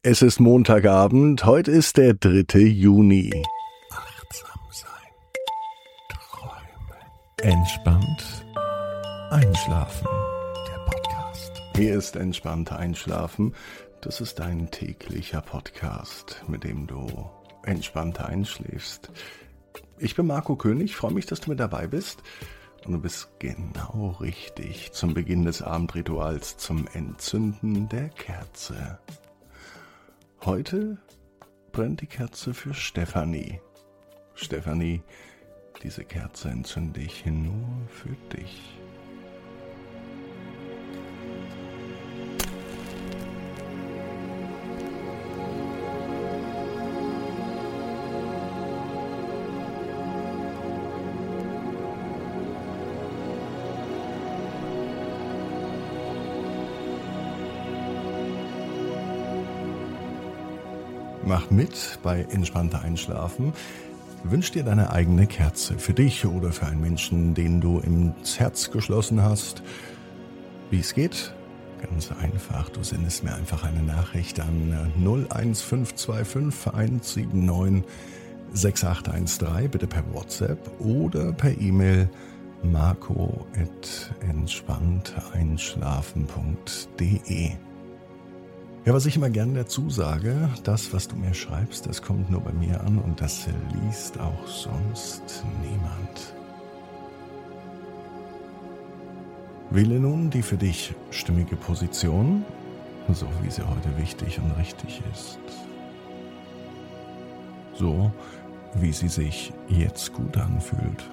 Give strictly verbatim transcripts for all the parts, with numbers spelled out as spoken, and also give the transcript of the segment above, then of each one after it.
Es ist Montagabend, heute ist der dritte Juni. Achtsam sein, träumen, entspannt einschlafen. Der Podcast. Hier ist Entspannt Einschlafen. Das ist ein täglicher Podcast, mit dem du entspannter einschläfst. Ich bin Marco König, freue mich, dass du mit dabei bist. Und du bist genau richtig zum Beginn des Abendrituals, zum Entzünden der Kerze. Heute brennt die Kerze für Stefanie. Stefanie, diese Kerze entzünde ich nur für dich. Mach mit bei Entspannter Einschlafen. Wünsch dir deine eigene Kerze für dich oder für einen Menschen, den du ins Herz geschlossen hast. Wie es geht? Ganz einfach. Du sendest mir einfach eine Nachricht an null eins fünf zwei fünf eins sieben neun sechs acht eins drei, bitte per WhatsApp oder per E-Mail marco at entspannteinschlafen punkt de. Ja, was ich immer gerne dazu sage, das, was du mir schreibst, das kommt nur bei mir an und das liest auch sonst niemand. Wähle nun die für dich stimmige Position, so wie sie heute wichtig und richtig ist. So, wie sie sich jetzt gut anfühlt.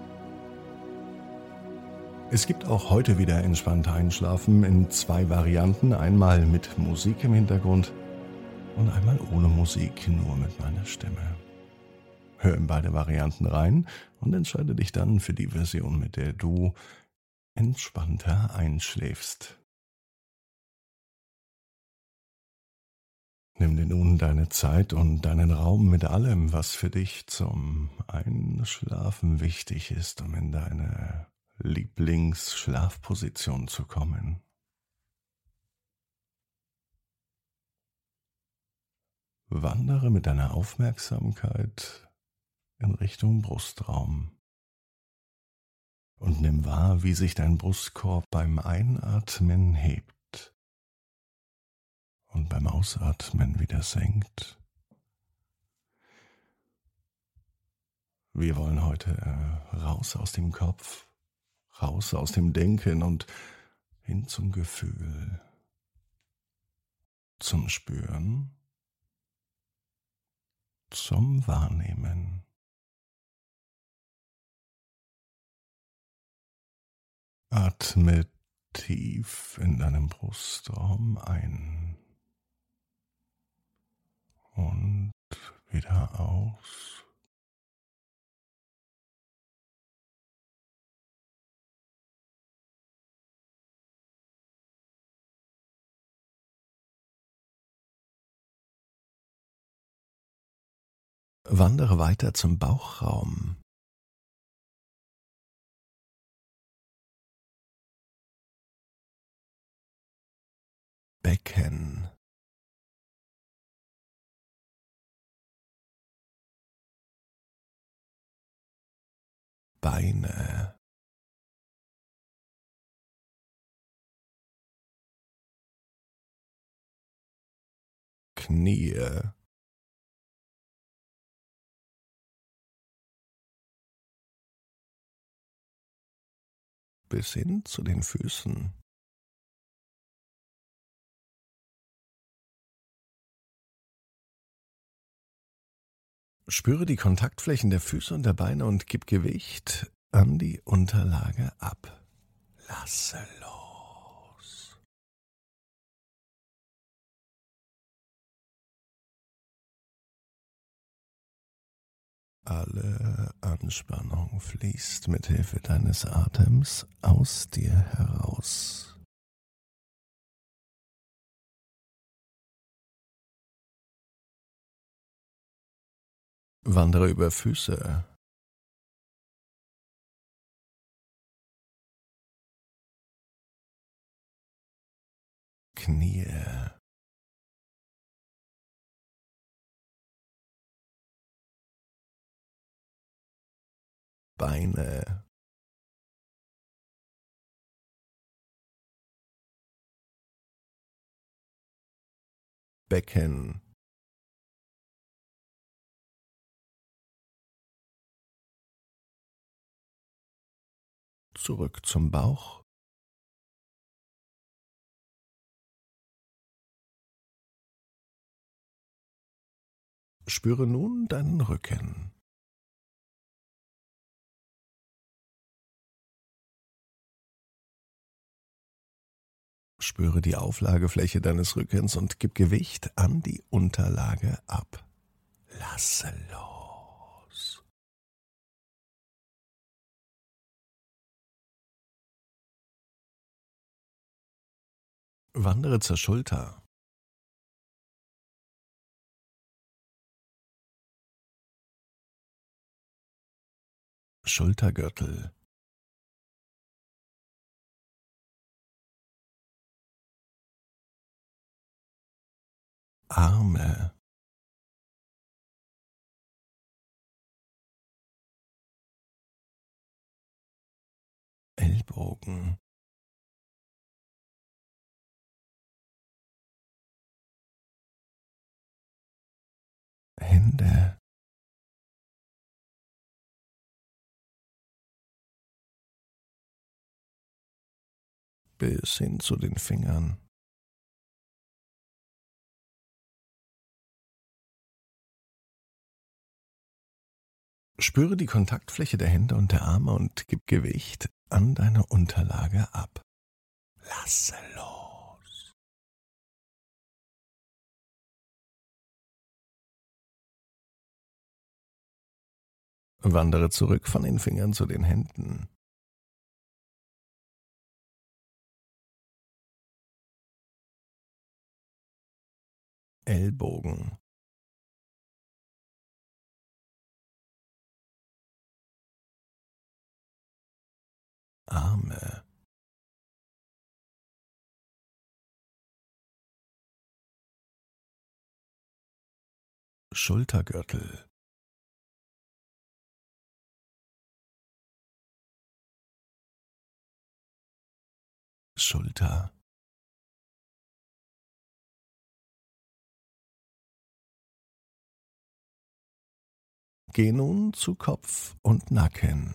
Es gibt auch heute wieder entspannter Einschlafen in zwei Varianten. Einmal mit Musik im Hintergrund und einmal ohne Musik, nur mit meiner Stimme. Hör in beide Varianten rein und entscheide dich dann für die Version, mit der du entspannter einschläfst. Nimm dir nun deine Zeit und deinen Raum mit allem, was für dich zum Einschlafen wichtig ist, um in deine Lieblingsschlafposition zu kommen. Wandere mit deiner Aufmerksamkeit in Richtung Brustraum und nimm wahr, wie sich dein Brustkorb beim Einatmen hebt und beim Ausatmen wieder senkt. Wir wollen heute äh, raus aus dem Kopf, raus aus dem Denken und hin zum Gefühl, zum Spüren, zum Wahrnehmen. Atme tief in deinem Brustraum ein und wieder aus. Wandere weiter zum Bauchraum. Becken. Beine. Knie. Bis hin zu den Füßen. Spüre die Kontaktflächen der Füße und der Beine und gib Gewicht an die Unterlage ab. Lasse los. Alle Anspannung fließt mit Hilfe deines Atems aus dir heraus. Wandere über Füße. Knie. Beine, Becken, zurück zum Bauch, spüre nun deinen Rücken. Spüre die Auflagefläche deines Rückens und gib Gewicht an die Unterlage ab. Lasse los. Wandere zur Schulter. Schultergürtel. Arme. Ellbogen. Hände. Bis hin zu den Fingern. Spüre die Kontaktfläche der Hände und der Arme und gib Gewicht an deine Unterlage ab. Lasse los. Wandere zurück von den Fingern zu den Händen. Ellbogen. Arme. Schultergürtel. Schulter. Geh nun zu Kopf und Nacken.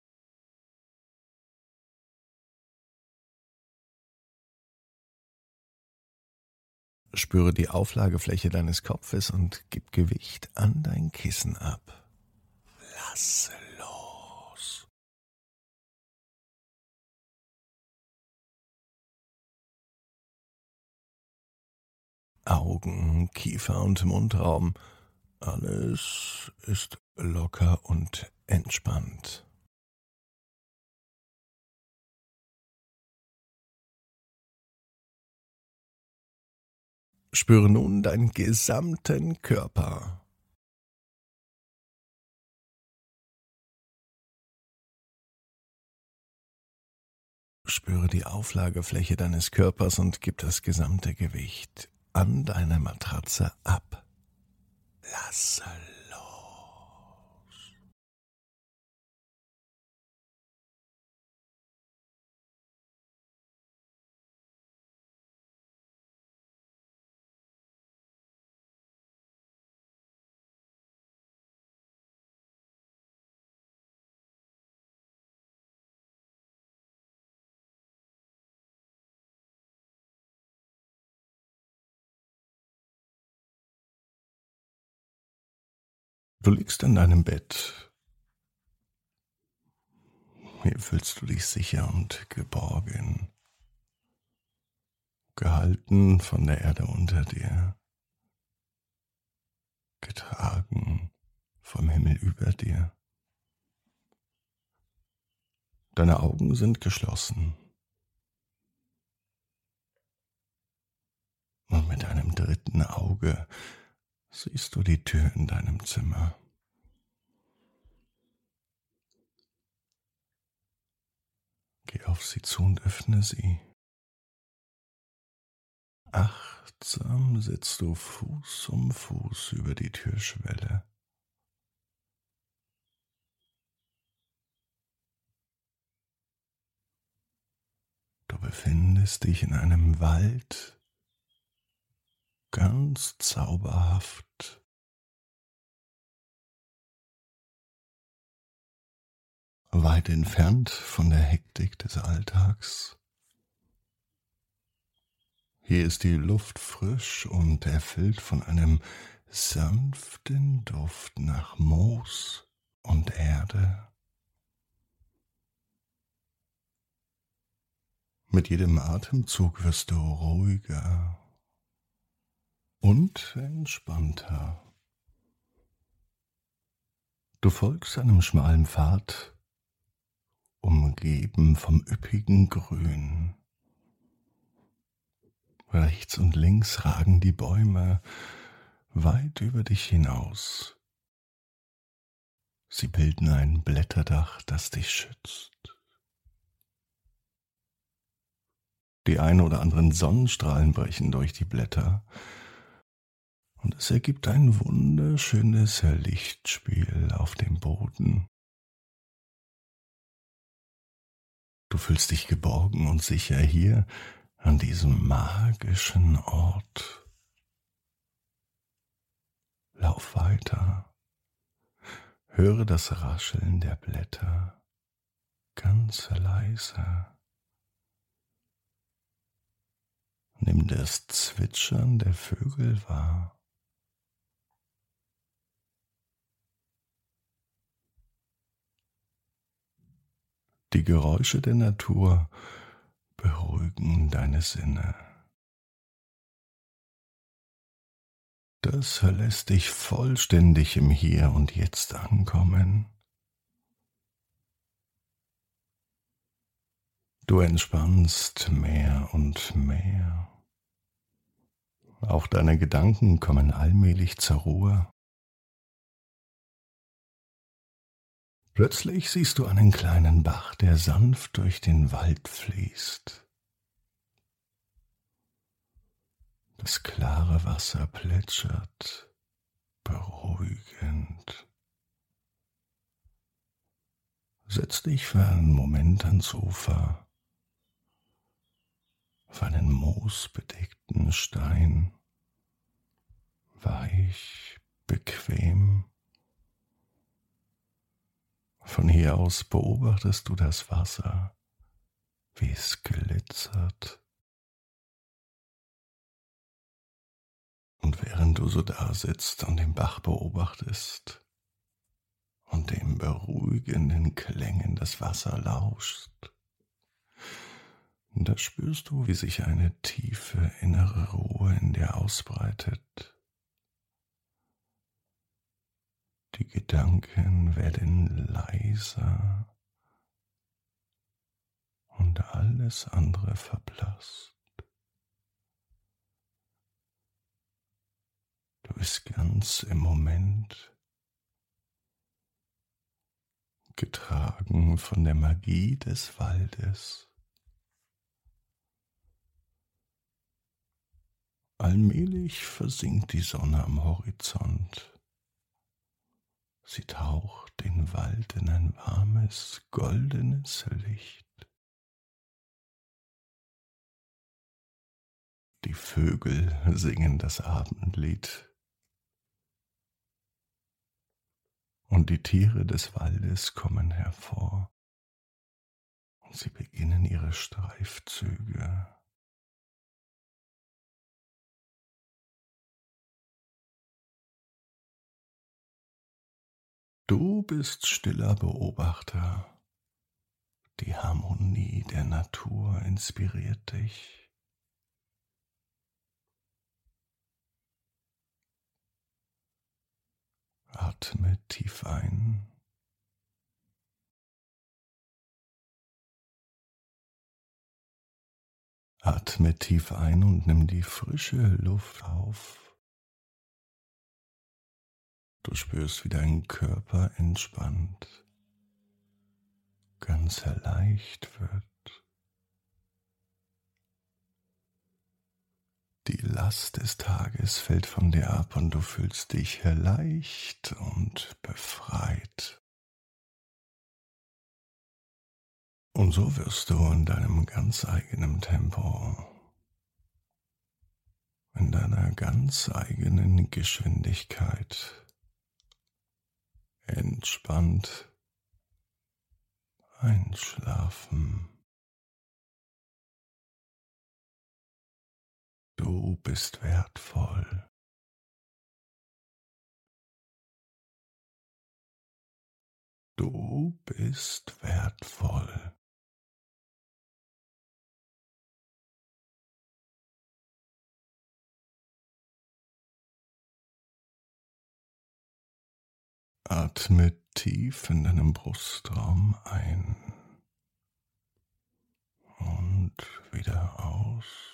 Spüre die Auflagefläche deines Kopfes und gib Gewicht an dein Kissen ab. Lasse los. Augen, Kiefer und Mundraum. Alles ist locker und entspannt. Spüre nun deinen gesamten Körper. Spüre die Auflagefläche deines Körpers und gib das gesamte Gewicht an deine Matratze ab. Lasse los. Du liegst in deinem Bett. Hier fühlst du dich sicher und geborgen, gehalten von der Erde unter dir, getragen vom Himmel über dir. Deine Augen sind geschlossen. Und mit deinem dritten Auge siehst du die Tür in deinem Zimmer. Geh auf sie zu und öffne sie. Achtsam sitzt du Fuß um Fuß über die Türschwelle. befindest dich in einem Wald, ganz zauberhaft. Weit entfernt von der Hektik des Alltags. Hier ist die Luft frisch und erfüllt von einem sanften Duft nach Moos und Erde. Mit jedem Atemzug wirst du ruhiger und entspannter. Du folgst einem schmalen Pfad, umgeben vom üppigen Grün. Rechts und links ragen die Bäume weit über dich hinaus. Sie bilden ein Blätterdach, das dich schützt. Die ein oder anderen Sonnenstrahlen brechen durch die Blätter und es ergibt ein wunderschönes Lichtspiel auf dem Boden. Du fühlst dich geborgen und sicher hier an diesem magischen Ort. Lauf weiter, höre das Rascheln der Blätter ganz leise. Nimm das Zwitschern der Vögel wahr. Die Geräusche der Natur beruhigen deine Sinne. Das lässt dich vollständig im Hier und Jetzt ankommen. Du entspannst mehr und mehr. Auch deine Gedanken kommen allmählich zur Ruhe. Plötzlich siehst du einen kleinen Bach, der sanft durch den Wald fließt. Das klare Wasser plätschert, beruhigend. Setz dich für einen Moment ans Ufer, auf einen moosbedeckten Stein, weich, bequem. Von hier aus beobachtest du das Wasser, wie es glitzert. Und während du so da sitzt und den Bach beobachtest und den beruhigenden Klängen des Wassers lauschst, da spürst du, wie sich eine tiefe innere Ruhe in dir ausbreitet. Die Gedanken werden leiser und alles andere verblasst. Du bist ganz im Moment, getragen von der Magie des Waldes. Allmählich versinkt die Sonne am Horizont. Sie taucht den Wald in ein warmes, goldenes Licht. Die Vögel singen das Abendlied. Und die Tiere des Waldes kommen hervor. Und sie beginnen ihre Streifzüge. Du bist stiller Beobachter. Die Harmonie der Natur inspiriert dich. Atme tief ein. Atme tief ein und nimm die frische Luft auf. Du spürst, wie dein Körper entspannt, ganz leicht wird. Die Last des Tages fällt von dir ab und du fühlst dich leicht und befreit. Und so wirst du in deinem ganz eigenen Tempo, in deiner ganz eigenen Geschwindigkeit entspannt einschlafen. Du bist wertvoll. Du bist wertvoll. Atme tief in deinem Brustraum ein und wieder aus.